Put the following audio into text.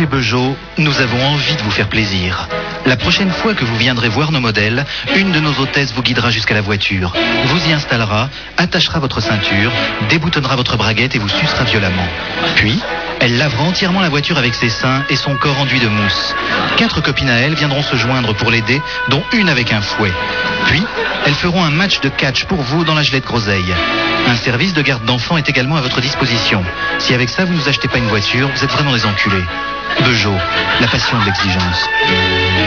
Chez Peugeot, nous avons envie de vous faire plaisir. La prochaine fois que vous viendrez voir nos modèles, une de nos hôtesses vous guidera jusqu'à la voiture, vous y installera, attachera votre ceinture, déboutonnera votre braguette et vous sucera violemment. Puis, elle lavera entièrement la voiture avec ses seins et son corps enduit de mousse. 4 copines à elle viendront se joindre pour l'aider, dont une avec un fouet. Puis, elles feront un match de catch pour vous dans la gelée de groseille. Un service de garde d'enfants est également à votre disposition. Si avec ça vous ne nous achetez pas une voiture, vous êtes vraiment des enculés. Peugeot, la passion de l'exigence.